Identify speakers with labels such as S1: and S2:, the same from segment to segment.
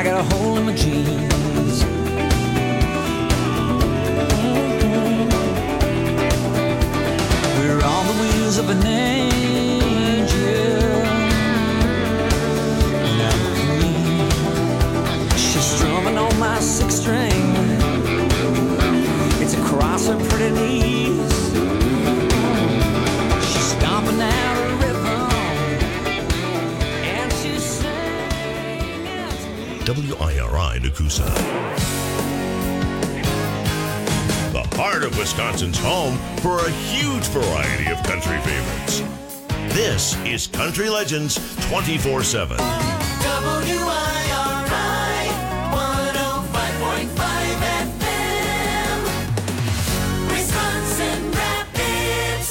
S1: I got a hole in my jeans. We're on the wheels of an angel. Now queen, she's strumming on my sixth string. It's across her pretty knees. She's stomping out a rhythm, and she's singing to me.
S2: WIRI Nakusa. The heart of Wisconsin's home for a huge variety of country favorites. This is Country Legends 24/7.
S3: WIRI 105.5 FM, Wisconsin Rapids.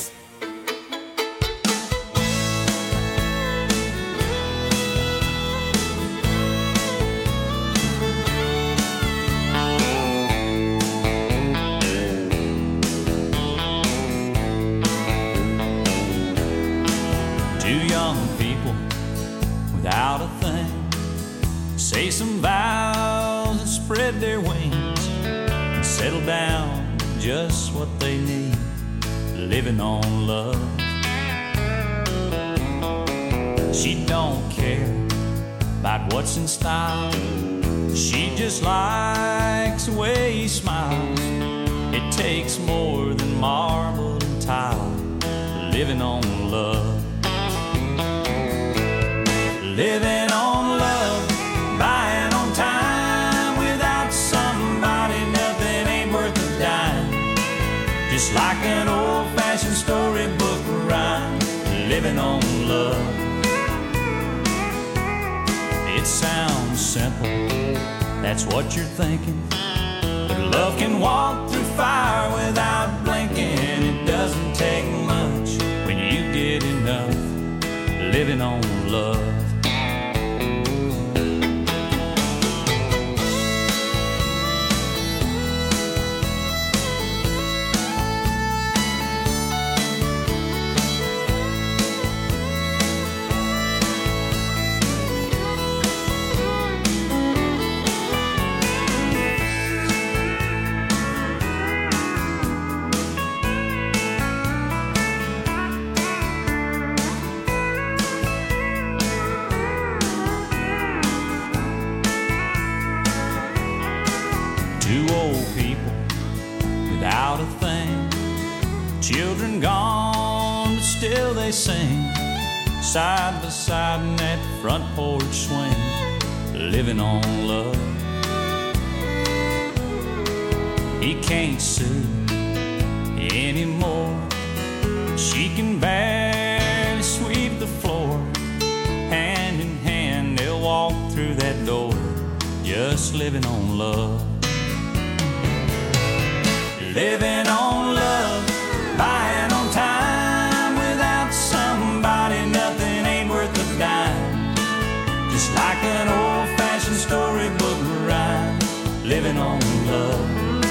S1: Two young people without a thing say some vows and spread their wings and settle down just what they need, living on love. She don't care about what's in style. She just likes the way he smiles. It takes more than marble and tile, living on love. Living on love, buying on time. Without somebody, nothing ain't worth a dime. Just like an old-fashioned storybook rhyme, living on love. It sounds simple, that's what you're thinking. But love can walk through fire without blinking. It doesn't take much when you get enough, living on love. Two old people without a thing, children gone, but still they sing, side by side in that front porch swing, living on love. He can't sue anymore. She can barely sweep the floor. Hand in hand they'll walk through that door, just living on love. Living on love, buying on time. Without somebody, nothing ain't worth a dime. Just like an old-fashioned storybook rhyme, living on love.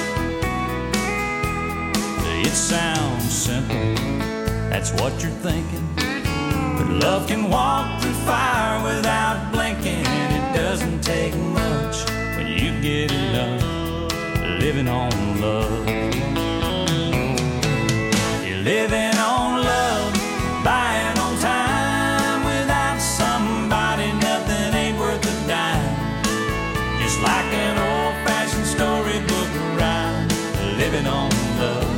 S1: It sounds simple, that's what you're thinking. But love can walk through fire without blinking. It doesn't take much when you get enough, living on love. You're living on love, buying on time. Without somebody, nothing ain't worth a dime. Just like an old-fashioned storybook rhyme, living on love.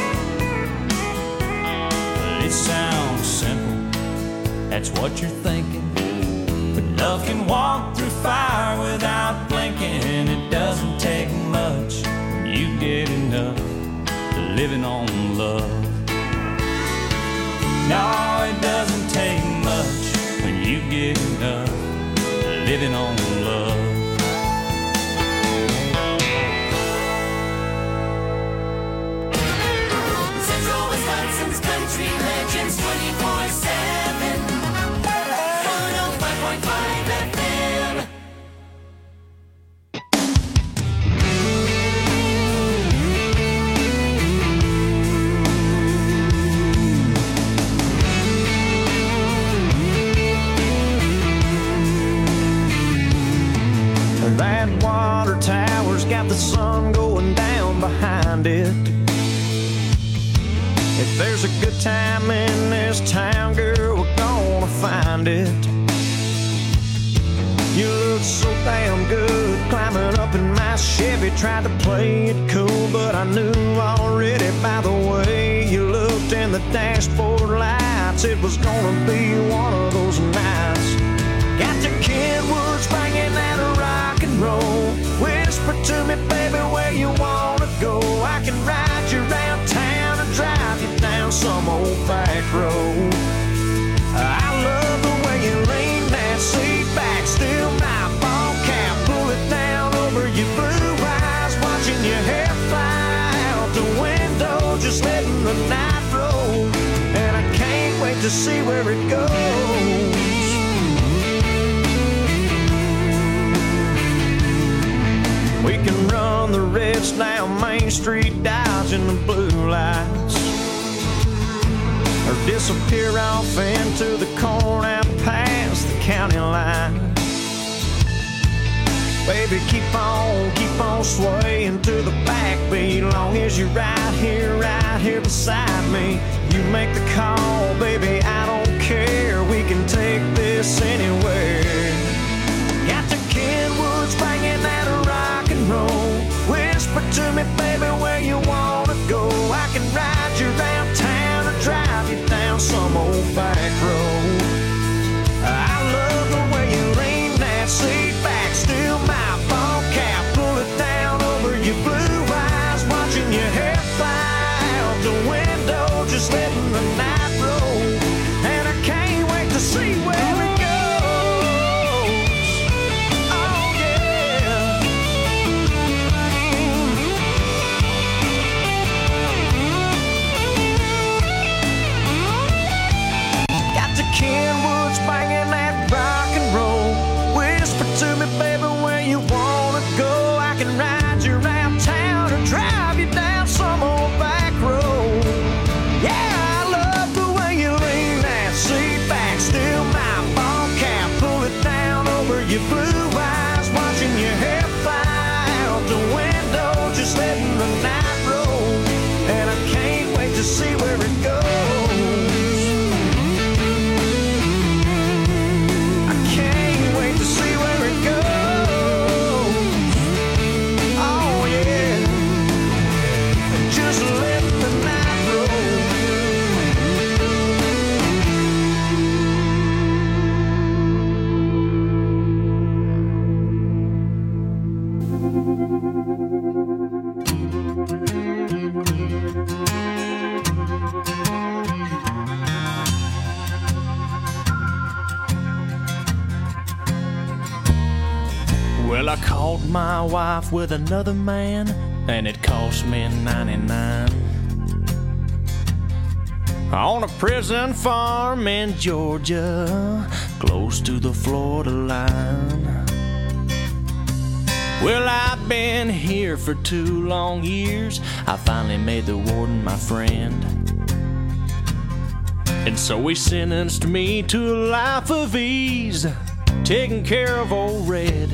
S1: It sounds simple, that's what you're thinking. But love can walk through fire without blinking. It doesn't take much when you get enough, living on love. No, it doesn't take much when you get enough, living on love.
S3: Central Wisconsin's Country Legends 24/7, 105.5 FM.
S4: If there's a good time in this town, girl, we're gonna find it. You look so damn good climbing up in my Chevy. Tried to play it cool, but I knew already by the way you looked in the dashboard lights it was gonna be one of those nights. Got the Kenwoods banging that rock and roll. Whisper to me, baby, where you wanna go. I can ride you around town and drive you down some old back road. I love the way you lean that seat back, still my ball cap, pull it down over your blue eyes, watching your hair fly out the window, just letting the night roll, and I can't wait to see where it goes. We can run the reds down Main Street, dodging the blue lights, or disappear off into the corn out past the county line. Baby, keep on swaying to the backbeat, long as you're right here beside me. You make the call, baby, I don't care. We can take this anywhere. Got the Kenwoods banging that rock and roll. Whisper to me, baby, where you wanna go. I can ride you around town and drive you down some old back road. I love the way you lean that seat back, still my ball cap, pull it down over your blue eyes, watching your hair fly out the window, just letting the night roll, and I can't wait to see where it goes. Oh yeah. Got the Kenwoods banging that rock and roll. Whisper to me, baby, where you wanna go. I can ride you around town or drive you down some old back road. Yeah, I love the way you lean that seat back, still my ball cap, pull it down over your blue eyes, watching your hair fly out the window, just letting the night roll, and I can't wait to see where it goes. I can't wait to see where it goes. Oh yeah, just let the night roll. Well, I caught my wife with another man, and it cost me 99. On a prison farm in Georgia, close to the Florida line. Well, I've been here for 2 long years. I finally made the warden my friend, and so he sentenced me to a life of ease, taking care of old Red.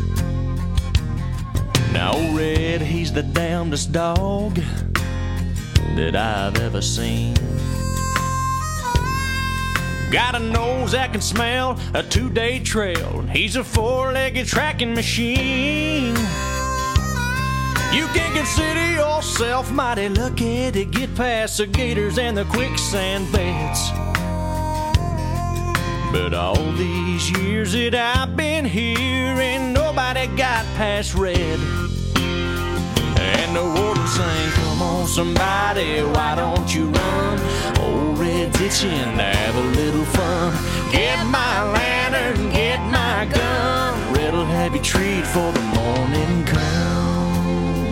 S4: Now old Red, he's the damnedest dog that I've ever seen. Got a nose that can smell a 2-day trail. He's a 4-legged tracking machine. You can consider yourself mighty lucky to get past the gators and the quicksand beds. But all these years that I've been here, ain't nobody got past Red. And the warden sang, come on somebody, why don't you run? Old Red's itching to have a little fun. Get my lantern, get my gun. Red'll have you treat for the morning come.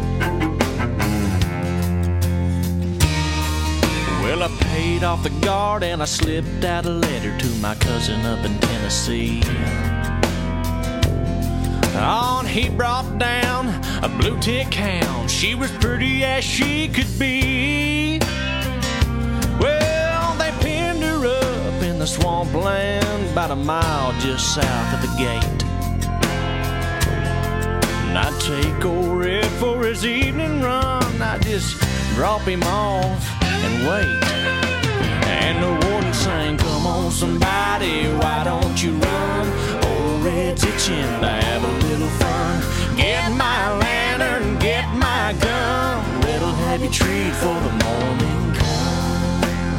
S4: Well, I paid off the guard and I slipped out a letter to my cousin up in Tennessee. On he brought down a blue tick hound. She was pretty as she could be. Well, they pinned her up in the swampland about a mile just south of the gate. And I'd take old Red for his evening run. I'd just drop him off and wait. And the warden sang, come on somebody, why don't you run? Old Red's itching to have a little fun. Get my lantern, get my gun. Red'll have you treat for the morning come.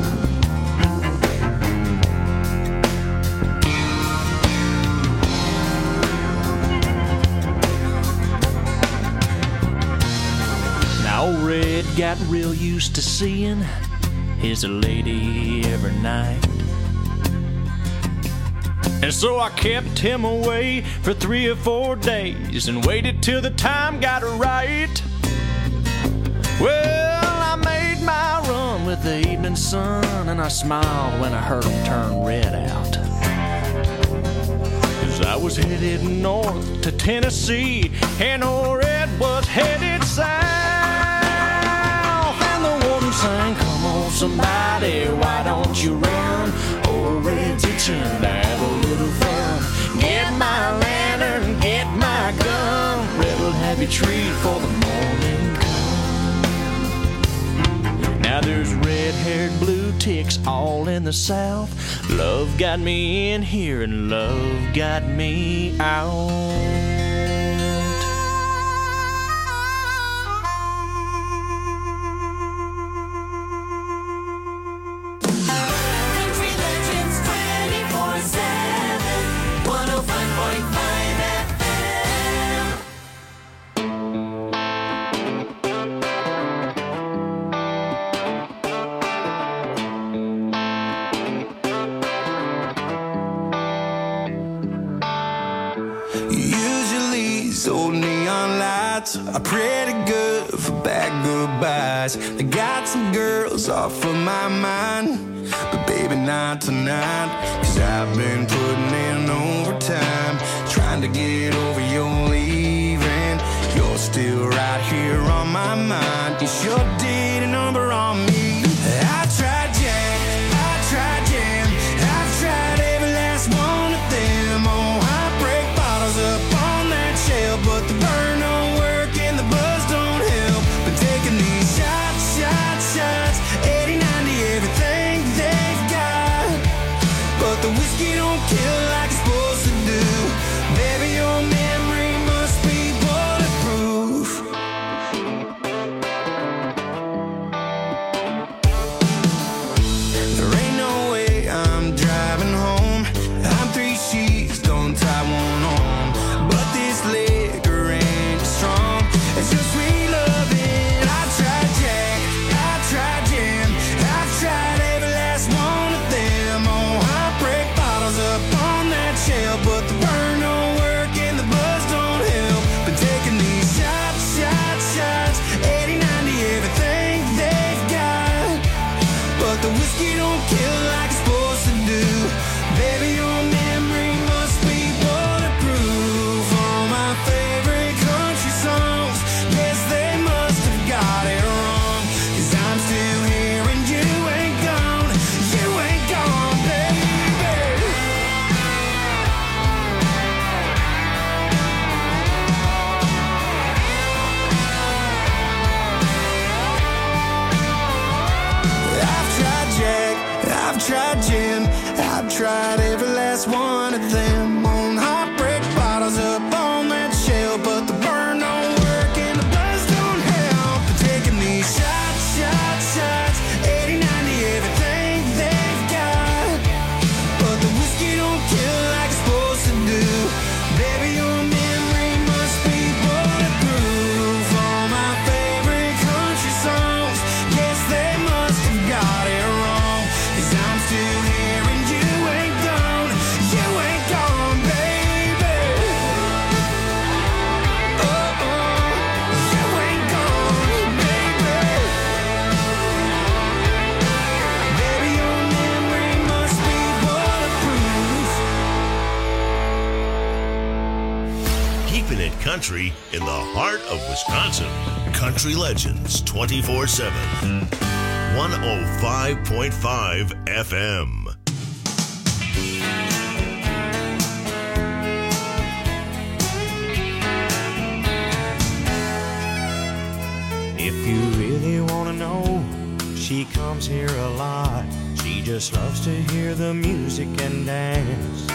S4: Now old Red got real used to seeing his lady every night. And so I kept him away for 3 or 4 days and waited till the time got right. Well, I made my run with the evening sun, and I smiled when I heard him turn Red out. 'Cause I was headed north to Tennessee, and old Red was headed south. And the warden sang, come on somebody, why don't you run? Old Red's itching to have a little fun. Get my lantern, get my gun. Red'll have you treat for the morning come. Now there's red-haired blue ticks all in the south. Love got me in here and love got me out.
S3: Country Legends 24/7, 105.5 FM.
S5: Usually these old neon lights are pretty good for bad goodbyes. I got some girls off of my mind, but baby not tonight. 'Cause I've been putting in overtime, trying to get over your leaving. You're still right here on my mind. You sure did a number on me. I tried Jack, I tried Jam, I've tried every last one of them. Oh, heartbreak bottles up on that shelf, but the burn don't work and the buzz don't help. Been taking these shots, shots, shots, 80, 90, everything they've got, but the whiskey don't kill like it's supposed to do. Baby, your memory must be bulletproof. There ain't no way I'm driving home. I'm 3 sheets, don't tie one on. But this liquor ain't strong. It's just sweet loving. I tried Jack, I tried Jam, I've tried every last one of them. Oh, heartbreak bottles up on that shelf, but the burn don't work and the buzz don't help. Been taking these shots, shots, shots, 80, 90, everything they've got, but the whiskey don't kill like it's supposed to do. Baby, your memory must be bulletproof. All my favorite country songs, yes, they must have got it wrong. 'Cause I'm still here and you ain't gone, baby. I've tried Jack, I've tried Jim, I've tried every last one of them. On heartbreak bottles up on that shelf, but the burn don't work and the buzz don't help. Been taking these shots, shots, shots, 80, 90, everything they've got, but the whiskey don't kill like it's supposed to do. Baby, your memory must be bulletproof. All my favorite country songs, yes, they must have got it wrong. 'Cause I'm still here and you ain't gone, baby. Oh, you ain't gone, baby. Baby, your memory must be bulletproof.
S2: Keeping it country in the heart of Wisconsin. Country Legends 24/7. 105.5 FM.
S4: If you really want to know She comes here a lot. She just loves to hear the music and dance.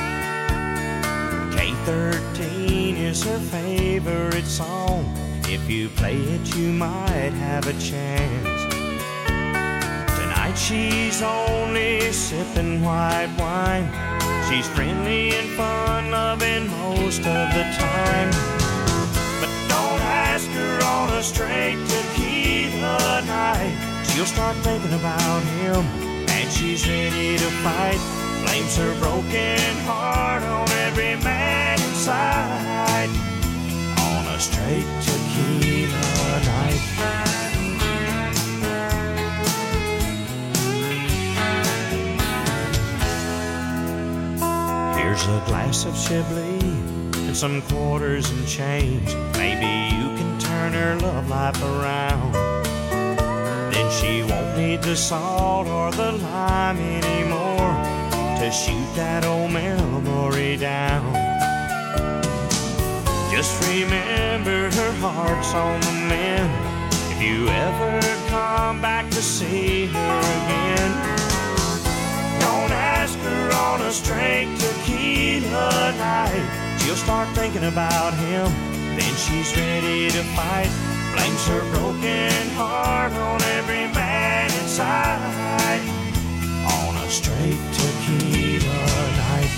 S4: K13 is her favorite song. If you play it, you might have a chance. Tonight she's only sipping white wine. She's friendly and fun-loving most of the time. But don't ask her on a straight tequila night. She'll start thinking about him, and she's ready to fight. Blames her broken heart on every man inside. On a straight tequila night. Here's a glass of Chablis and some quarters and change. Maybe you can turn her love life around. Then she won't need the salt or the lime anymore to shoot that old memory down. Just remember her heart's on the mend if you ever come back to see her again. Don't ask her on a straight tequila night. She'll start thinking about him, then she's ready to fight. Blames her broken heart on every man inside. On a straight tequila night.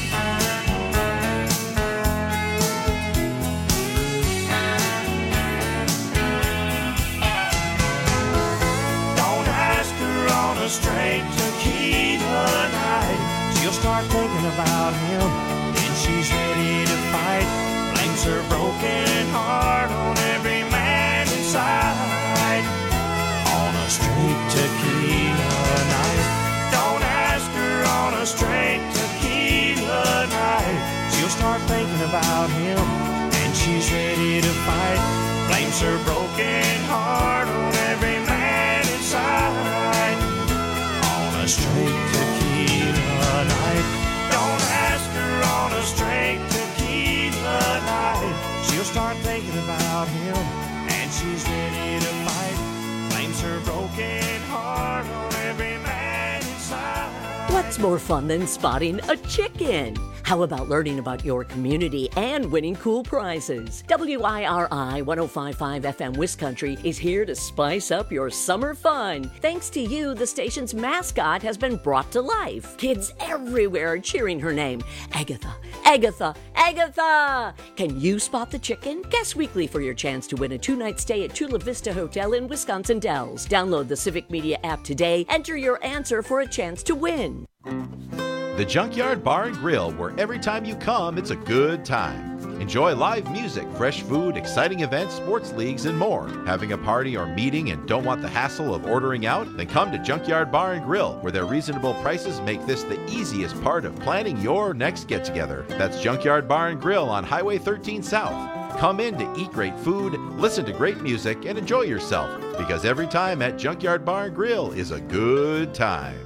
S4: Don't ask her on a straight tequila night. She'll start thinking about him, then she's ready to fight. Blames her broken heart on every man inside. On a straight tequila night. Don't ask her on a straight tequila night. She'll start thinking about him, and she's ready to fight. Blames her broken heart on every man inside. On a straight tequila night. Don't ask her on a straight tequila night. She'll start thinking about him, and she's ready to fight. Blames her broken heart on every man inside.
S6: What's more fun than spotting a chicken? How about learning about your community and winning cool prizes? WIRI 105.5 FM Wiscountry is here to spice up your summer fun. Thanks to you, the station's mascot has been brought to life. Kids everywhere are cheering her name. Agatha, Agatha, Agatha! Can you spot the chicken? Guess weekly for your chance to win a 2-night stay at Chula Vista Hotel in Wisconsin Dells. Download the Civic Media app today. Enter your answer for a chance to win.
S7: The Junkyard Bar and Grill, where every time you come, it's a good time. Enjoy live music, fresh food, exciting events, sports leagues, and more. Having a party or meeting and don't want the hassle of ordering out? Then come to Junkyard Bar and Grill, where their reasonable prices make this the easiest part of planning your next get-together. That's Junkyard Bar and Grill on Highway 13 South. Come in to eat great food, listen to great music, and enjoy yourself, because every time at Junkyard Bar and Grill is a good time.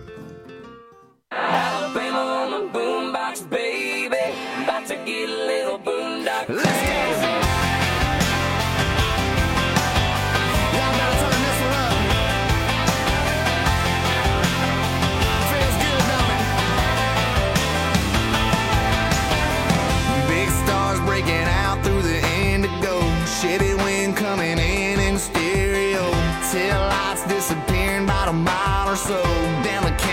S3: Alabama on the boombox, baby. About to get a little boondock. Let's go.
S5: Y'all gotta turn this one up. Feels good, don't it? Big stars breaking out through the indigo. Shitty wind coming in stereo. Tail lights disappearing about a mile or so. Down the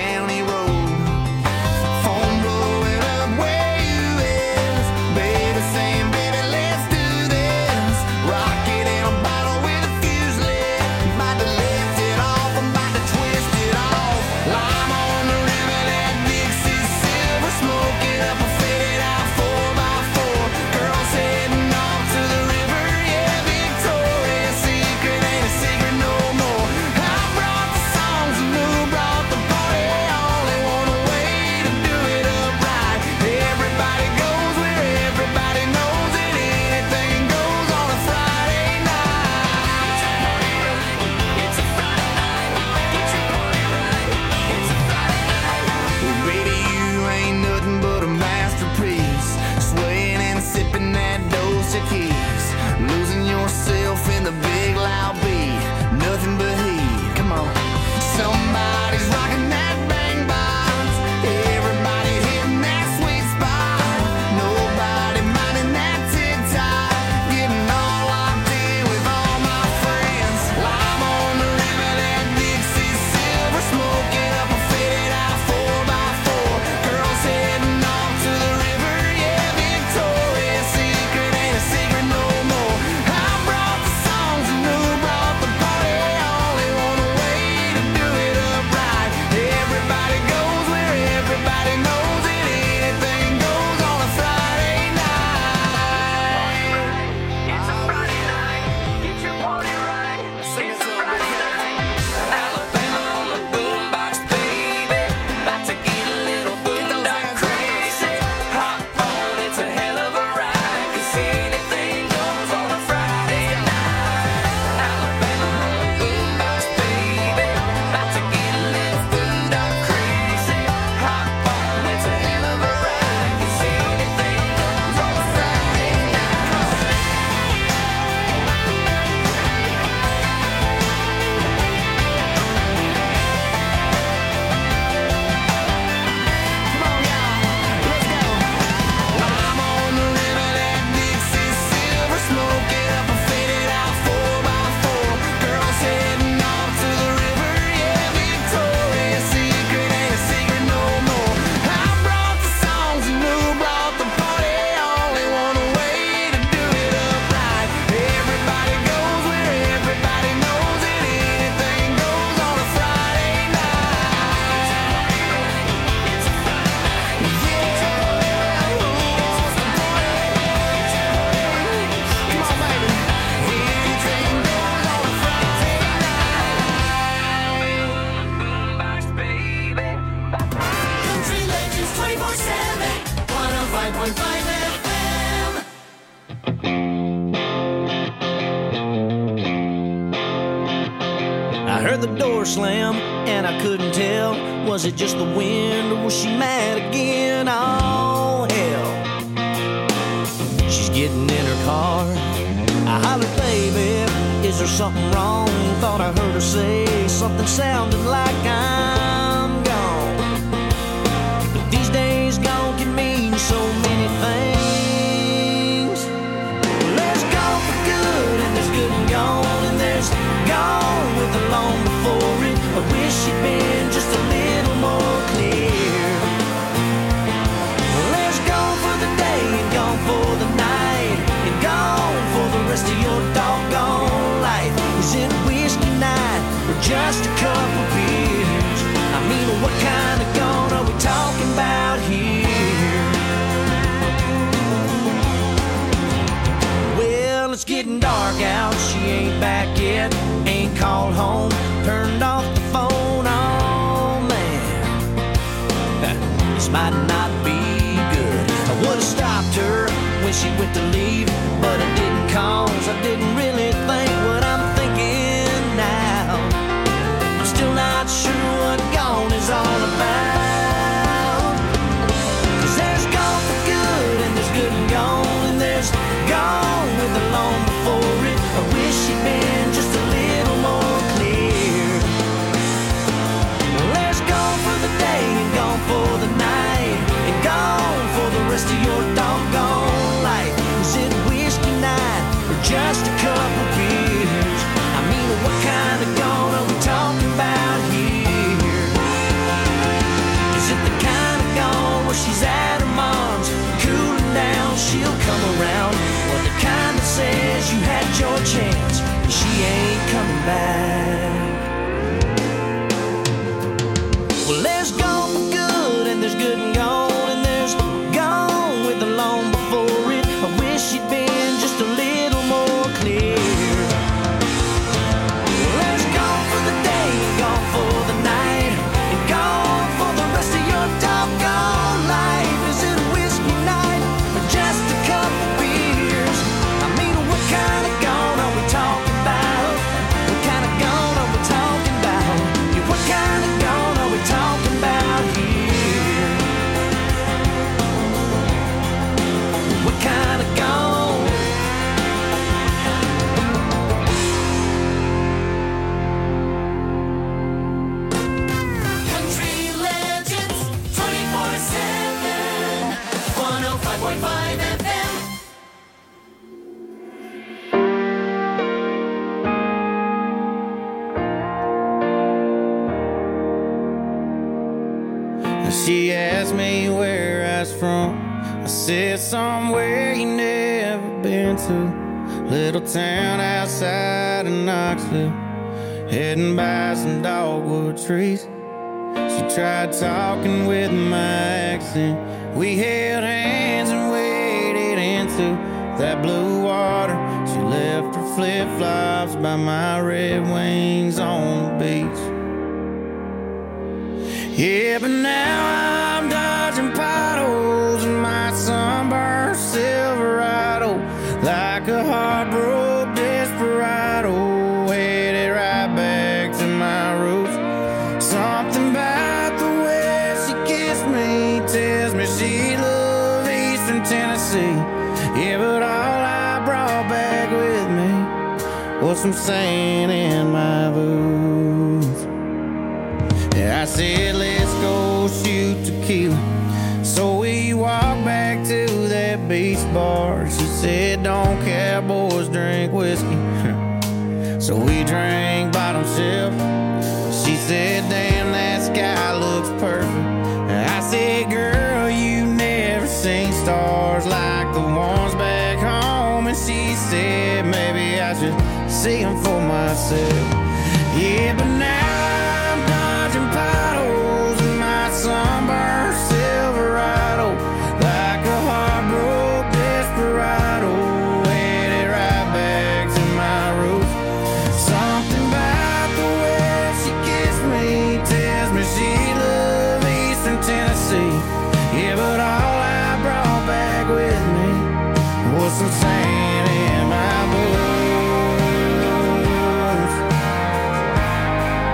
S4: heard the door slam, and I couldn't tell, was it just the wind or was she mad again? Oh, hell. She's getting in her car. I hollered, baby, is there something wrong? Thought I heard her say something sounding like I'm gone. But these days gone can mean so many things. There's gone for good, and there's good and gone, and there's gone with the long before it. I wish she'd been just a little more clear. There's gone for the day and gone for the night, and gone for the rest of your doggone life. Is it whiskey night or just a couple beers? I mean, what kind of gone are we talking about here? Well, it's getting dark out, she ain't back yet, ain't called home, turned off the phone. Oh man, this might not be good. I would've stopped her when she went to leave, but I didn't, cause I didn't really think what I'm thinking now. I'm still not sure what gone is all about. Cause there's gone for good, and there's good and gone, and there's gone with the long before it. I wish she'd been just a little more clear. There's gone for the day and gone for the night, and gone for the rest of your doggone life. Is it whiskey night or just a couple beers? I mean, what kind of gone are we talking about here? Is it the kind of gone where she's at her mom's, cooling down, she'll come around? Or the kind that says you had your chance and she ain't coming back? Well, there's gone for good, and there's good and gone, and there's gone with the long before it. I wish she'd been just a little more clear. There's gone for the day and gone for the night, and gone for the rest of your doggone life. Is it a whiskey night or just a couple beers? I mean, what kind of gone are we talking about? What kind of gone are we talking about? Yeah, what kind of gone are we talking about here? What kind of gone?
S3: Country Legends 24/7, 105.5 FM.
S5: She asked me where I was from. I said somewhere you never been to. Little town outside of Knoxville, heading by some dogwood trees. She tried talking with my accent. We held hands and waded into that blue water. She left her flip-flops by my Red Wings on the beach. Yeah, but now I'm dodging potholes in my sunburned Silverado, like a heartbroken desperado, headed right back to my roots. Something about the way she kissed me tells me she loved Eastern Tennessee. Yeah, but all I brought back with me was some sand in my boots. Yeah, I said, let's go shoot tequila. So we walked back to that beach bar. She said, don't cowboys drink whiskey? So we drank bottom shelf. She said, damn, that sky looks perfect. I said, girl, you never seen stars like the ones back home. And she said, maybe I should see them for myself. Yeah, but now I'm dodging potholes in my sunburned Silverado, like a heartbroken desperado, headed right back to my roots. Something about the way she kissed me tells me she loved Eastern Tennessee. Yeah, but all I brought back with me was some sand in my boots.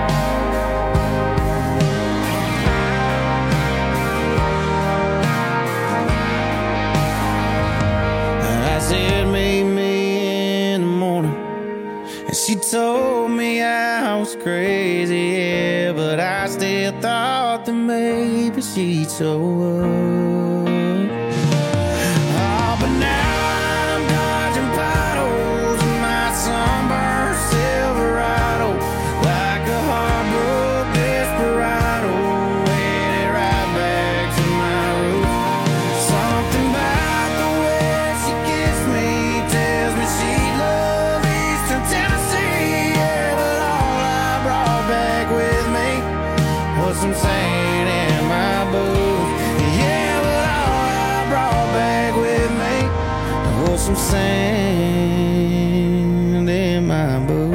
S5: She told me I was crazy, yeah, but I still thought that maybe she'd show up. Oh, but now I'm dodging potholes in my sunburned Silverado, like a heartbroken desperado, headed right back to my roots. Something about the way she kissed me tells me she loves Eastern Tennessee, yeah, but all I brought back with me was some sand in my boots. Yeah, but all I brought back with me was some sand in my boots.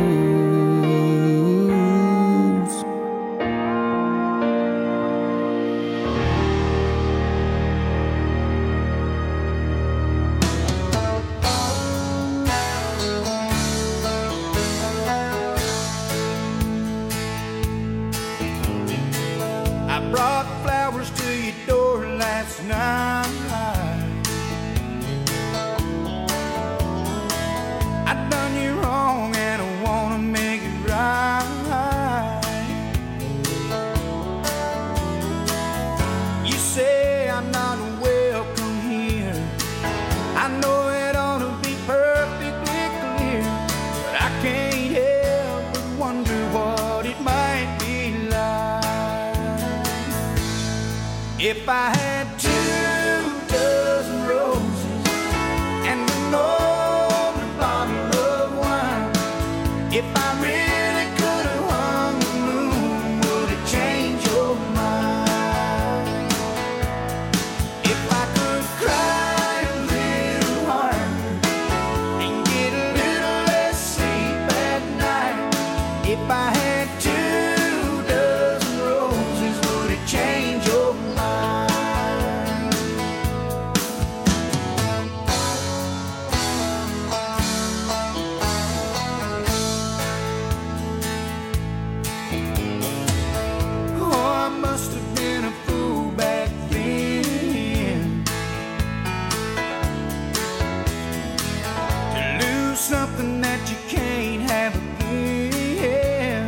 S5: I brought flowers to your door last night. I done you wrong and I wanna make it right. You say I'm not welcome here. I know it ought to be perfectly clear, but I can't help but wonder what it might be like if I had 2 dozen roses and an old bottle of wine. If I really could have hung the moon, would it change your mind? If I could cry a little harder and get a little less sleep at night. If I had 2 dozen roses, would it change your mind? Oh, I must have been a fool back then to lose something that you can't have again.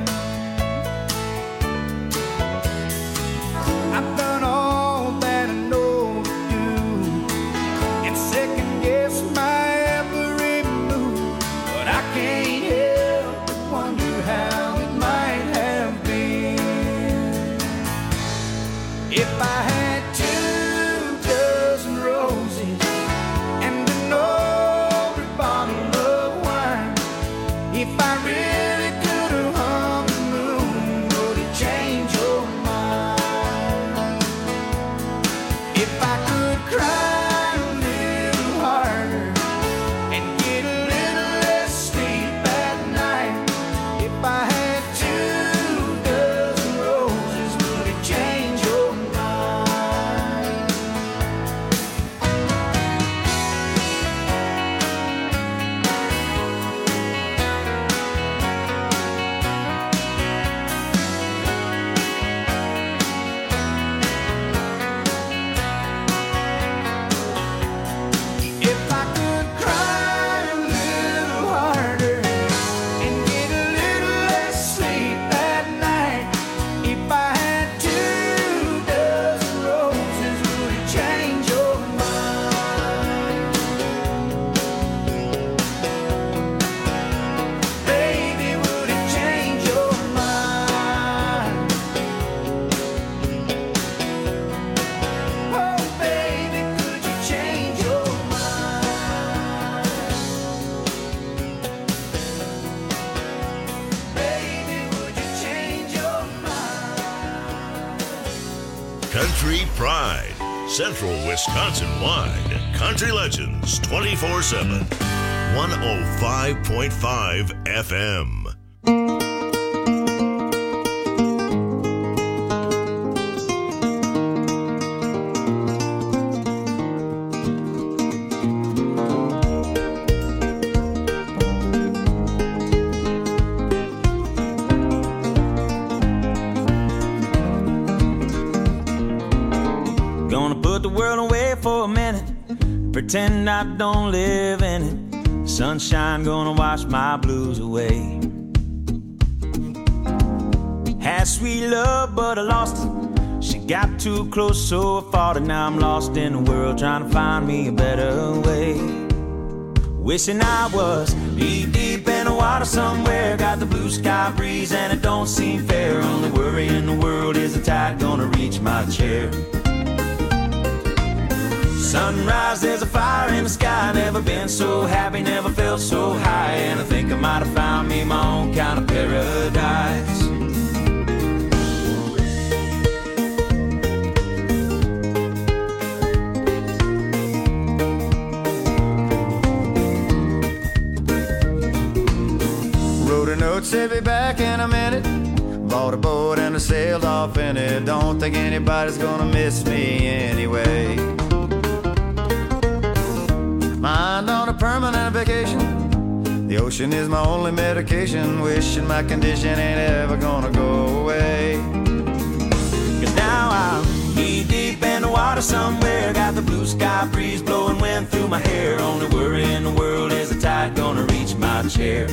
S5: I've done all that I know to do and second guess my every move, but I can't help but wonder how it might have been if I had 2 dozen roses and an old bottle of wine. If I really could have hung the moon, would it change your mind? If I could cry a little harder and get a little less sleep at night. If I had 2 dozen roses, would it change your mind? If I could cry a little harder and get a little less sleep at night. If I had 2 dozen roses, would it change your mind? Baby, would it change your mind? Oh, baby, could you change your mind? Baby, would you change your mind?
S2: Country Pride, Central Wisconsin wide. Country Legends 24/7. 105.5 FM.
S8: Gonna put the world away for a minute, pretend I don't live in it.
S1: Sunshine gonna wash my blues away. Had sweet love, but I lost it. She got too close, so I fought it. Now I'm lost in the world, trying to find me a better way. Wishing I was deep in the water somewhere. Got the blue sky breeze and it don't seem fair. Only worry in the world is the tide gonna reach my chair. Sunrise, there's a fire in the sky. Never been so happy, never felt so high. And I think I might have found me my own kind of paradise.
S8: Wrote a note, said be back in a minute. Bought a boat and I sailed off in it. Don't think anybody's gonna miss me anyway. Mind on a permanent vacation. The ocean is my only medication. Wishing my condition ain't ever gonna go away.
S1: Cause now I'm knee-deep in the water somewhere. Got the blue sky breeze blowing wind through my hair. Only worry in the world is the tide gonna reach my chair.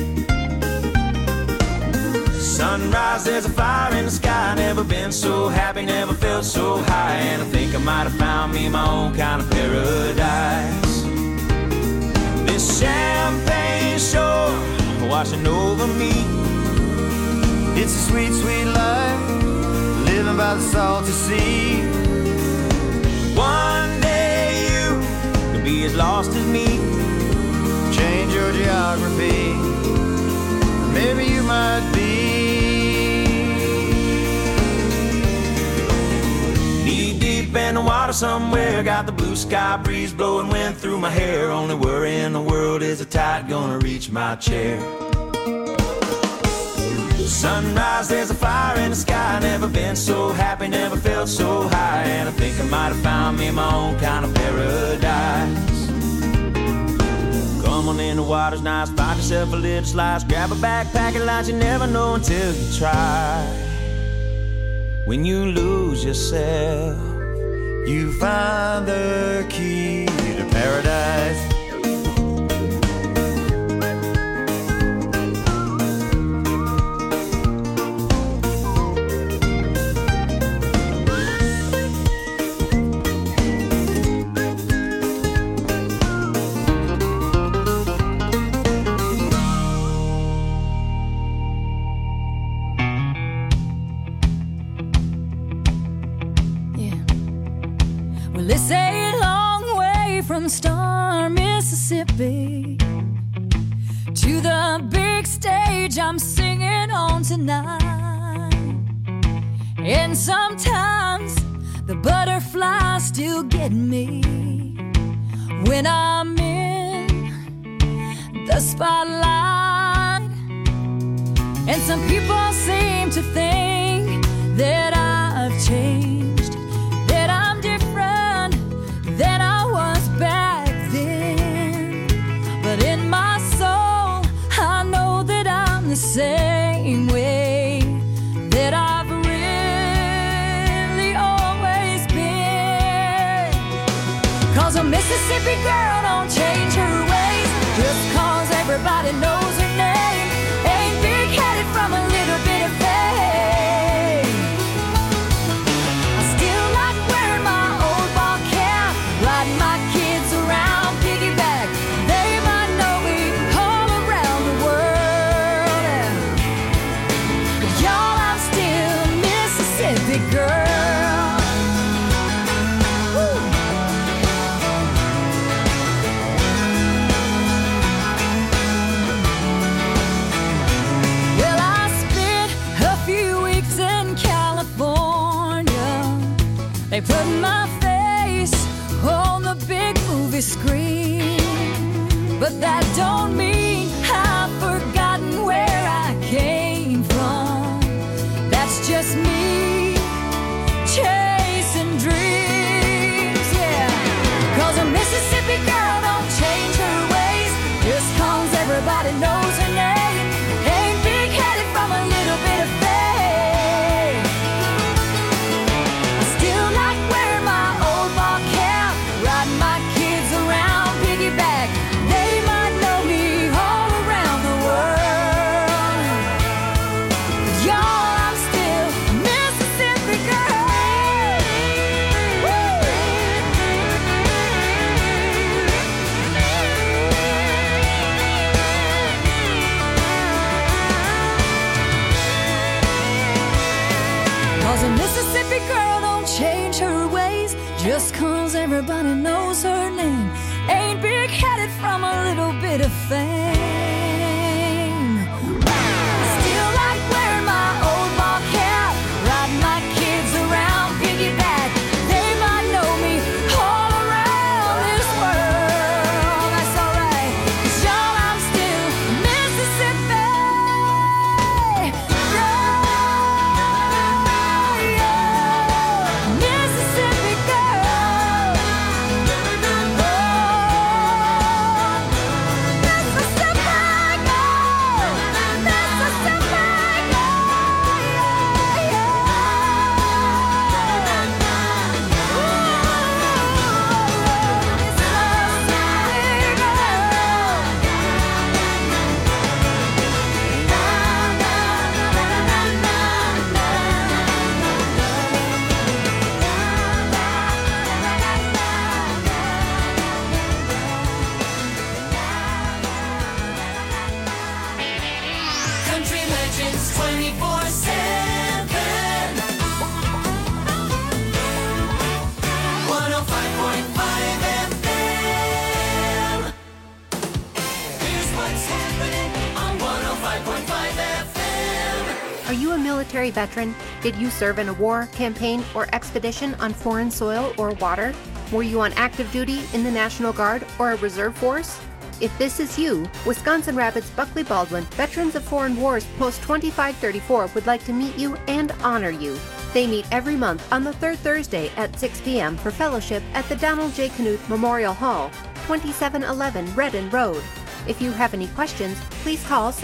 S1: Sunrise, there's a fire in the sky. Never been so happy, never felt so high. And I think I might have found me my own kind of paradise. This champagne shore washing over me.
S8: It's a sweet, sweet life, living by the salty sea.
S1: One day you could be as lost as me.
S8: Change your geography, maybe you might be.
S1: Knee deep in the water somewhere. Got the blue sky breeze blowing wind through my hair. Only worry in the world is the tide gonna reach my chair. Sunrise, there's a fire in the sky. Never been so happy, never felt so high. And I think I might have found me my own kind of paradise. Come on in, the water's nice. Find yourself a little slice. Grab a backpack and lunch. You never know until you try. When you lose yourself,
S8: you find the key to paradise.
S9: From Star, Mississippi to the big stage I'm singing on tonight. And sometimes the butterflies still get me when I'm in the spotlight. And some people seem to think that I've changed, that I'm different than I was back then. But in my soul, I know that I'm the same way that I've really always been. Cause a Mississippi girl don't change her ways just cause everybody knows her name. Ain't big-headed from a little bit of fame. I still like wearing my old ball cap, riding my kids around piggyback. They might know me all around the world. But y'all, I'm still a Mississippi girl. Woo. Well, I spent a few weeks in California. They put my face on the big movie screen, but that don't mean I've forgotten where I came from. That's just me chasing dreams, yeah. Cause a Mississippi girl don't change her ways just cause everybody knows her name. Ain't big-headed from a little bit of fame. I still like wearing everybody knows her name. Ain't big-headed from a little bit of fame. Still like wearing my old ball cap, riding my kids around piggyback. They might know me all around this world. That's alright, 'cause y'all, I'm still Mississippi. Mississippi girl. Country Legends 24/7. 105.5 FM. Here's what's happening on 105.5 FM.
S10: Are you a military veteran? Did you serve in a war, campaign, or expedition on foreign soil or water? Were you on active duty in the National Guard or a reserve force? If this is you, Wisconsin Rapids Buckley Baldwin Veterans of Foreign Wars Post 2534 would like to meet you and honor you. They meet every month on the third Thursday at 6 p.m. for fellowship at the Donald J. Knuth Memorial Hall, 2711 Redden Road. If you have any questions, please call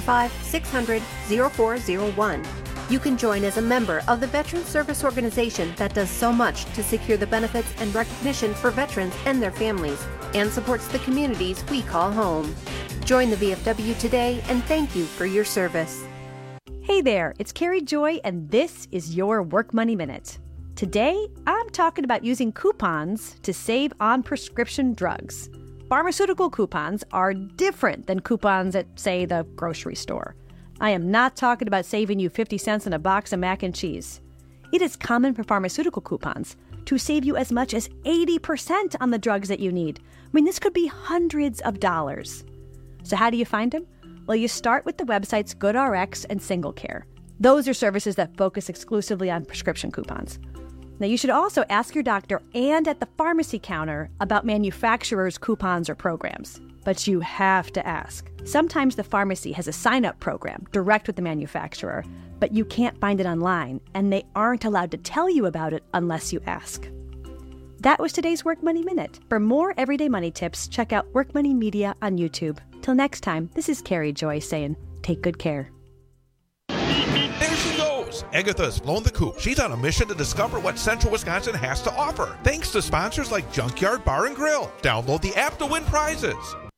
S10: 715-600-0401. You can join as a member of the Veterans Service Organization that does so much to secure the benefits and recognition for veterans and their families, and supports the communities we call home. Join the VFW today, and thank you for your service.
S11: Hey there, it's Carrie Joy, and this is your Work Money Minute. Today, I'm talking about using coupons to save on prescription drugs. Pharmaceutical coupons are different than coupons at, say, the grocery store. I am not talking about saving you 50 cents on a box of mac and cheese. It is common for pharmaceutical coupons to save you as much as 80% on the drugs that you need. I mean, this could be hundreds of dollars. So how do you find them? Well, you start with the websites GoodRx and SingleCare. Those are services that focus exclusively on prescription coupons. Now, you should also ask your doctor and at the pharmacy counter about manufacturers' coupons or programs. But you have to ask. Sometimes the pharmacy has a sign-up program direct with the manufacturer, but you can't find it online, and they aren't allowed to tell you about it unless you ask. That was today's Work Money Minute. For more everyday money tips, check out Work Money Media on YouTube. Till next time, this is Carrie Joy saying, take good care.
S12: There she goes. Agatha's blown the coop. She's on a mission to discover what Central Wisconsin has to offer. Thanks to sponsors like Junkyard Bar and Grill. Download the app to win prizes.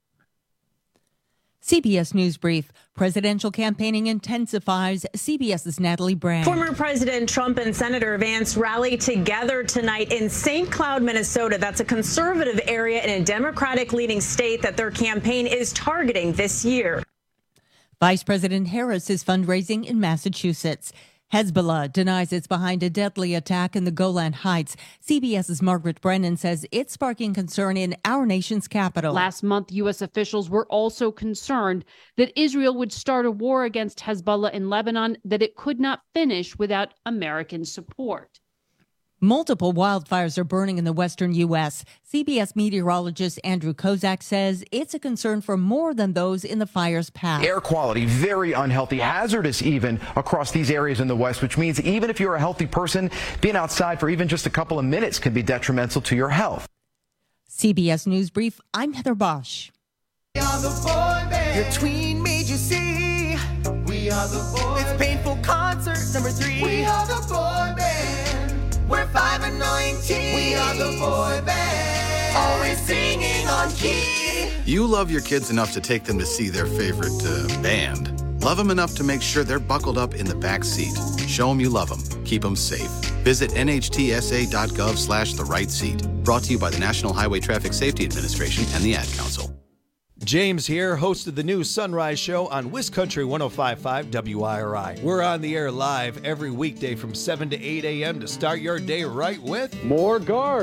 S13: CBS News Brief. Presidential campaigning intensifies. CBS's Natalie Brand.
S14: Former President Trump and Senator Vance rally together tonight in St. Cloud, Minnesota. That's a conservative area in a Democratic-leading state that their campaign is targeting this year.
S13: Vice President Harris is fundraising in Massachusetts. Hezbollah denies it's behind a deadly attack in the Golan Heights. CBS's Margaret Brennan says it's sparking concern in our nation's capital.
S15: Last month, U.S. officials were also concerned that Israel would start a war against Hezbollah in Lebanon that it could not finish without American support.
S13: Multiple wildfires are burning in the western U.S. CBS meteorologist Andrew Kozak says it's a concern for more than those in the fire's path.
S16: Air quality, very unhealthy, hazardous even across these areas in the west, which means even if you're a healthy person, being outside for even just a couple of minutes can be detrimental to your health.
S13: CBS News Brief, I'm Heather Bosch.
S17: We are the boy band. Your tween made you see. We are the boy. It's Painful Concert number 3. We are the boy band. We're 5 and 19. We are the boy band. Always singing on key.
S18: You love your kids enough to take them to see their favorite band. Love them enough to make sure they're buckled up in the back seat. Show them you love them. Keep them safe. Visit nhtsa.gov/the-right-seat. Brought to you by the National Highway Traffic Safety Administration and the Ad Council.
S19: James here, host of the new Sunrise Show on WisCountry 105.5 WIRI. We're on the air live every weekday from 7 to 8 a.m. to start your day right with
S20: more Garth.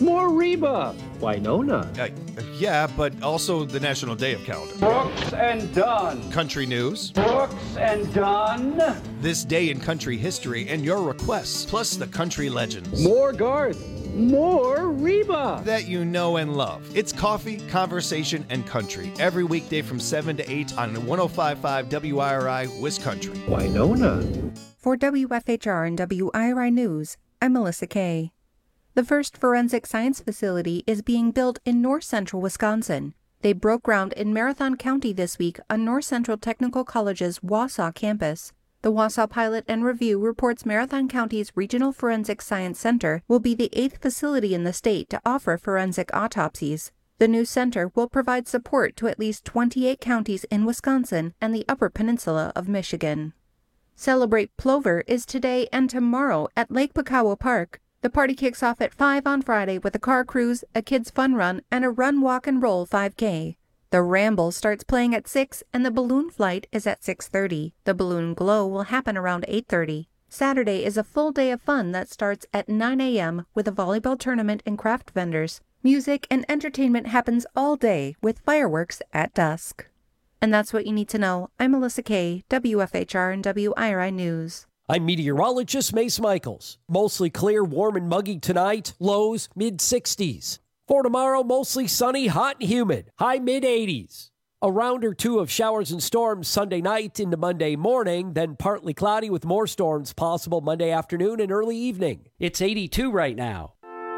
S20: More Reba. Winona.
S19: Yeah, but also the National Day of Calendar.
S20: Brooks and Dunn.
S19: Country news.
S20: Brooks and Dunn.
S19: This day in country history and your requests, plus the country legends.
S20: More Garth. More Reba.
S19: That you know and love. It's coffee, conversation, and country. Every weekday from 7 to 8 on 105.5 WIRI, Wisconsin.
S20: Winona.
S21: For WFHR and WIRI News, I'm Melissa Kay. The first forensic science facility is being built in north central Wisconsin. They broke ground in Marathon County this week on North Central Technical College's Wausau campus. The Wausau Pilot and Review reports Marathon County's Regional Forensic Science Center will be the 8th facility in the state to offer forensic autopsies. The new center will provide support to at least 28 counties in Wisconsin and the Upper Peninsula of Michigan. Celebrate Plover is today and tomorrow at Lake Pakawa Park. The party kicks off at 5 on Friday with a car cruise, a kids' fun run, and a run, walk, and roll 5K. The Ramble starts playing at 6, and the balloon flight is at 6:30. The balloon glow will happen around 8:30. Saturday is a full day of fun that starts at 9 a.m. with a volleyball tournament and craft vendors. Music and entertainment happens all day with fireworks at dusk. And that's what you need to know. I'm Melissa Kay, WFHR and WIRI News.
S22: I'm meteorologist Mace Michaels. Mostly clear, warm and muggy tonight. Lows mid-60s. For tomorrow, mostly sunny, hot and humid. High mid-80s. A round or two of showers and storms Sunday night into Monday morning, then partly cloudy with more storms possible Monday afternoon and early evening. It's 82 right now.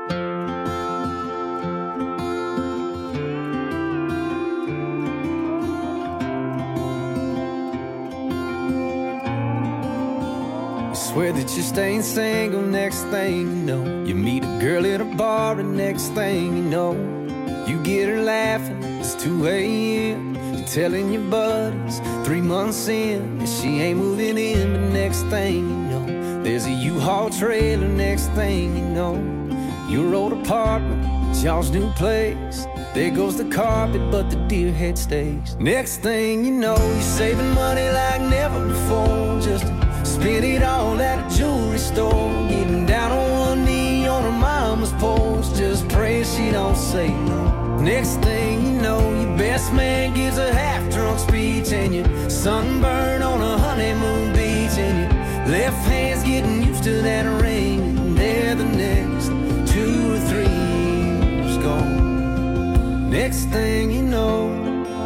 S5: Swear that you're staying single, next thing you know, you meet a girl at a bar, and next thing you know, you get her laughing, it's 2 a.m. You're telling your buddies 3 months in that she ain't moving in, but next thing you know, there's a U-Haul trailer, next thing you know, your old apartment, it's y'all's new place. There goes the carpet, but the deer head stays. Next thing you know, you're saving money like never before, just spend it all at a jewelry store, getting down on one knee on her mama's porch, just pray she don't say no. Next thing you know, your best man gives a half-drunk speech, and you're sunburned on a honeymoon beach, and your left hand's getting used to that ring, and there the next 2 or 3 years gone. Next thing you know,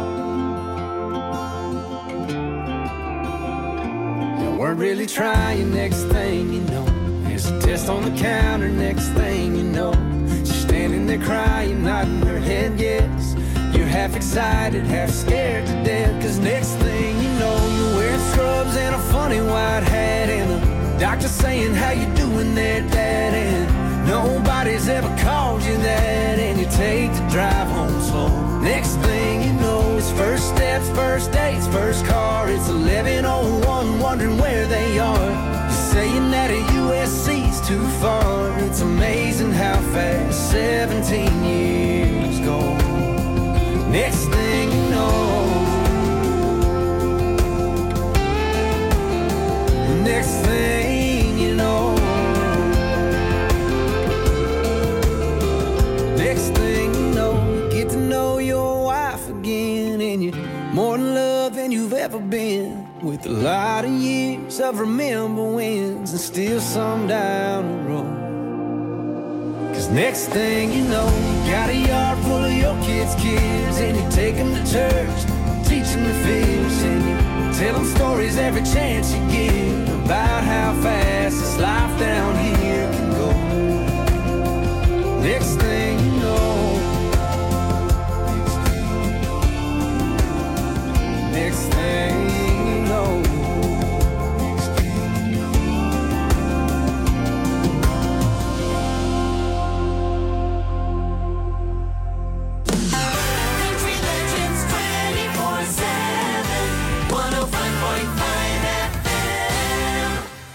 S5: weren't really trying, next thing you know, there's a test on the counter, next thing you know, she's standing there crying, nodding her head yes. You're half excited, half scared to death, cause next thing you know, you're wearing scrubs and a funny white hat, and the doctor saying how you doing there, Dad, and nobody's ever called you that, and you take the drive home slow. Next thing you know, it's first steps, first dates, first car, it's 11:01, wondering where they are. You're saying that a USC's too far. It's amazing how fast 17 years go. Next thing you know, next thing you know, next thing you know, you get to know your wife again, and you're more in love than you've ever been, with a lot of years of remember wins and still some down the road. Cause next thing you know, you got a yard full of your kids' and you take them to church, teach them to fish, and you tell them stories every chance you get about how fast this life down here can go. Next thing you know, next thing you know,
S17: Country Legends 24/7, 105.5 FM.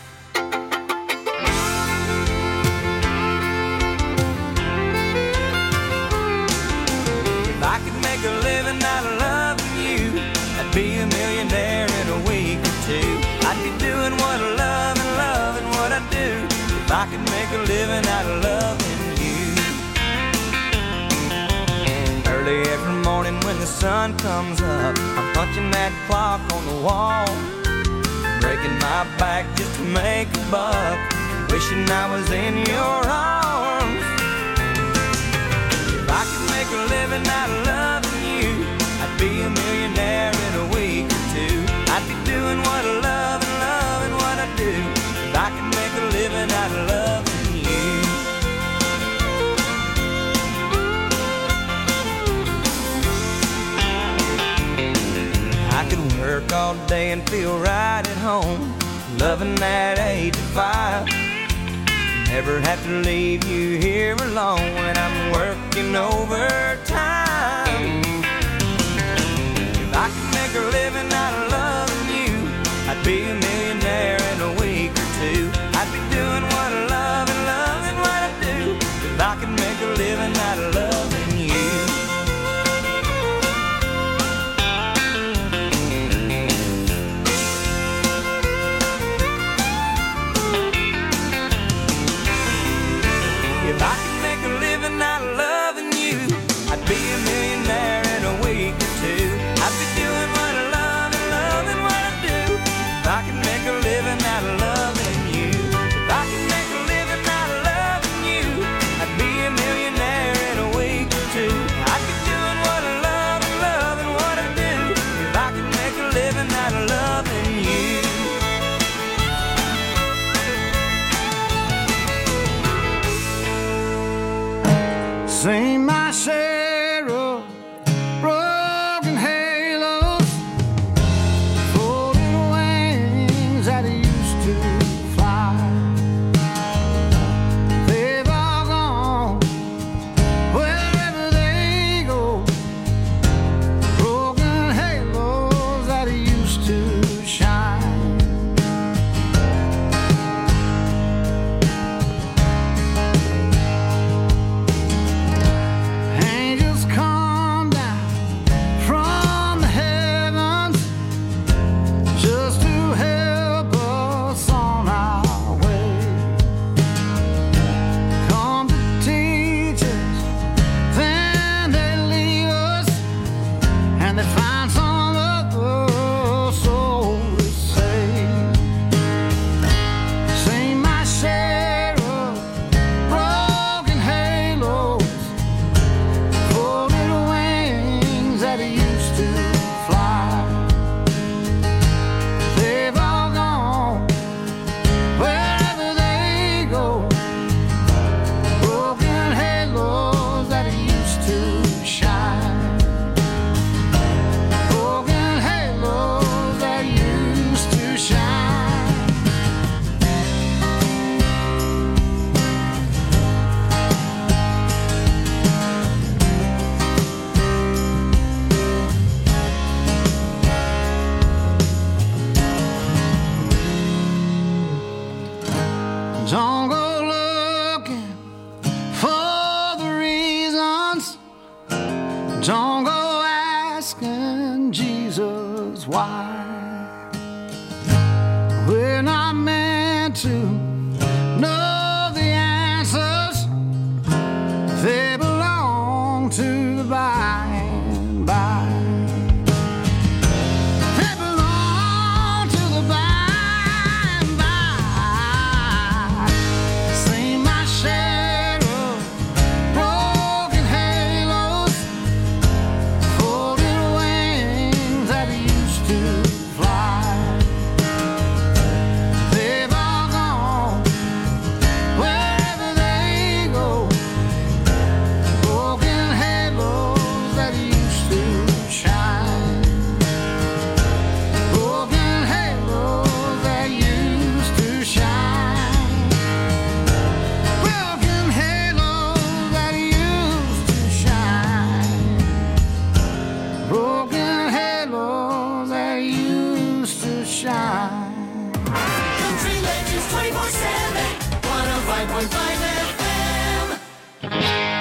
S5: if I could make a living out of loving you, I'd be a millionaire in a week or two. I'd be doing what I love and loving what I do. If I could make a living out of loving you.
S17: Early every morning when the sun comes up, I'm punching that clock on the wall, breaking my back just to make a buck, wishing I was in your arms. If I could make a living out of loving you, I'd be a millionaire in a week or two. I'd be doing what I love and loving what I do. If I could make a living out of loving you. I could work all day and feel right at home, loving that 8 to 5. Never have to leave you here alone when I'm working overtime. If I could make a living out of loving you, I'd be a millionaire in a week or two. I'd be doing what I love and loving what I do. If I could make a living out of loving you. If I could make a living out of loving you, I'd be a millionaire in a week or two. I'd be doing what I love and loving what I do. If I could make a living out of loving you. If I could make a living out of loving you, I'd be a millionaire in a week or two. I'd be doing what I love and loving what I do. If I could make a living out of loving you.
S8: Sing my share of broken halos, folded wings that used to fly. They've all gone wherever they go, broken halos that used to shine. Angels come down from the heavens just to help us on our way. Come to teach us, then they leave us, and they find some other soul to save. Sing my share of broken halos, folded wings that used to fly. They've all gone wherever they go, broken halos that used to shine. Broken halos that used to shine. Don't go looking for the reasons. Don't go asking Jesus why. We're not meant to know the answers. They belong to the by and by. They belong to the by and by. Sing my share of broken halos, folded wings that used to fly. They've all gone wherever they go, broken halos that used to shine. Broken halos that used to shine. Broken halos that used to shine. Broken halos that used to shine.
S17: Country Legends 24/7, 105.5 FM.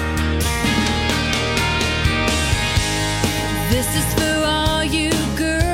S9: This is for all you girls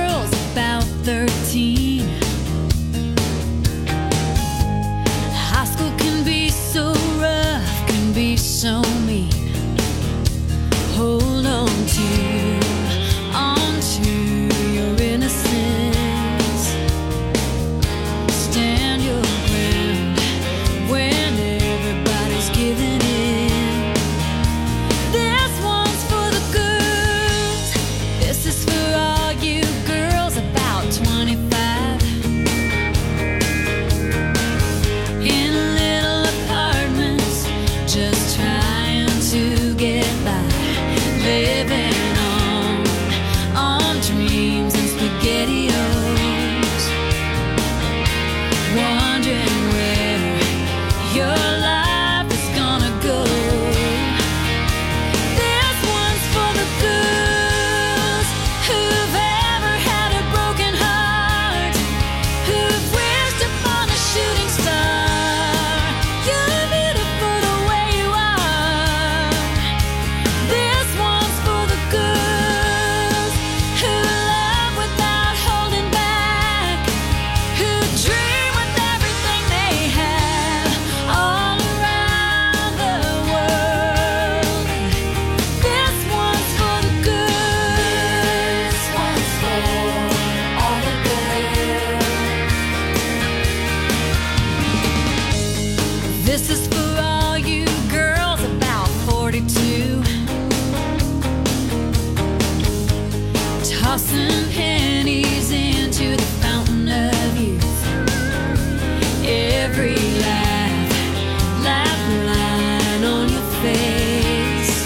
S9: wondering where your life is gonna go. This one's for the girls who've ever had a broken heart, who've wished upon a shooting star. You're beautiful the way you are. This one's for the girls who love without holding back, who dream with everything they have all around the world. This one's for the girls. This one's for all the girls. This is for all you girls about 42, tossing pennies into the fountain of youth. Every laugh line on your face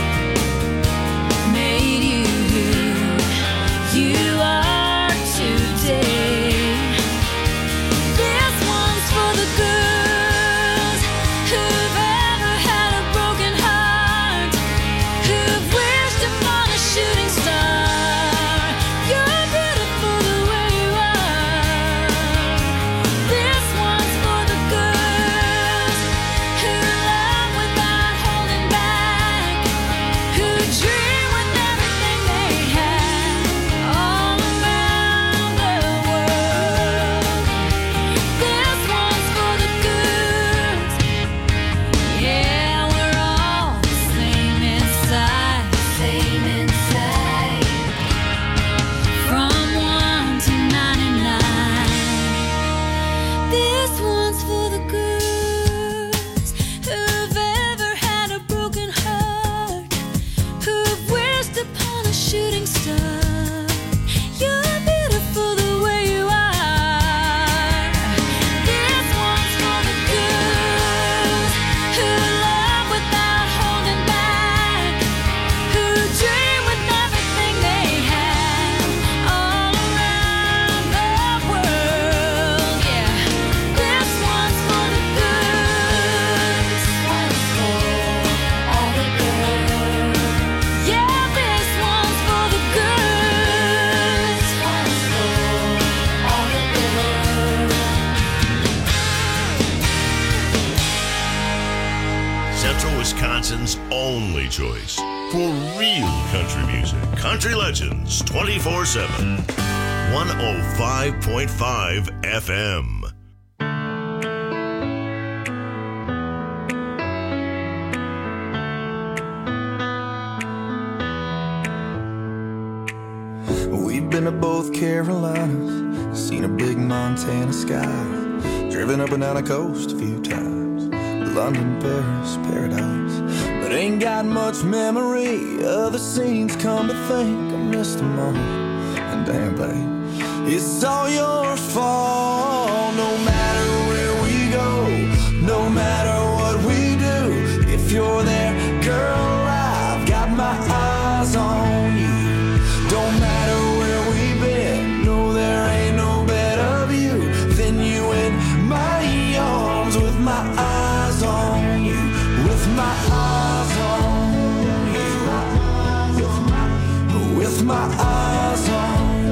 S9: made you who you are today. This one's for the girls who've ever had a broken heart, who've wished upon a shooting star. You're beautiful the way you are. This one's for the girls who love without holding back, who dream with everything they have all around the world. This one's for the girls. Yeah, we're all the same inside, same inside. From 1 to 99. This one's for the girls who've ever had a broken heart, who've wished upon a shooting star. You're beautiful the way you are. This one's for the girls who love without holding back, who dream with everything they have all around the world. Yeah, this one's for the girls. This one's for all the girls. Yeah, this one's for the girls. This one's for all the girls.
S2: Central Wisconsin's only choice for real country music. Country Legends 24/7. 105.5 FM.
S5: We've been to both Carolinas, seen a big Montana sky, driven up and down the coast a few times, London, Paris, paradise, but ain't got much memory of the scenes. Come to think, I missed them all, and damn babe, it's all your fault. No matter where we go, no matter what we do, if you're there, girl, I've got my eyes on you. Don't matter where we've been, no, there ain't no better view than you in my arms, with my eyes on you, with my eyes on you, with my eyes on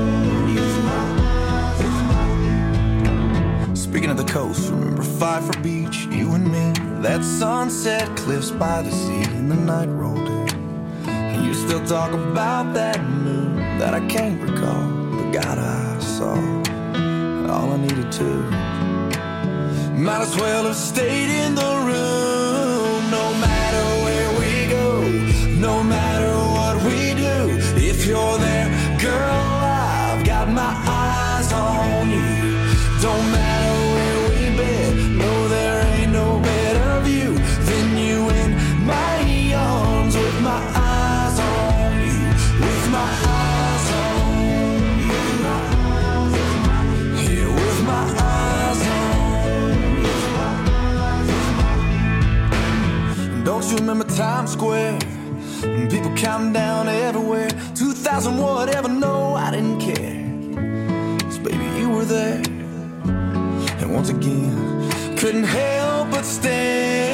S5: you. Speaking of the coast, remember Pfeiffer Beach, you and me, that sunset cliffs by the sea, and the night rolled in. You still talk about that moon that I can't recall, but God, I saw all I needed to. Might as well have stayed in the room. No matter where we go, no matter what we do, if you're there, girl, I've got my eyes on you. Don't matter where we've been, no, there ain't no better view than you in my arms, with my eyes on you, with my eyes on you, yeah, with my eyes on you. Don't you remember Times Square? People counting down everywhere, 2000 whatever, no, I didn't care, 'cause baby, you were there. And once again. Couldn't help but stare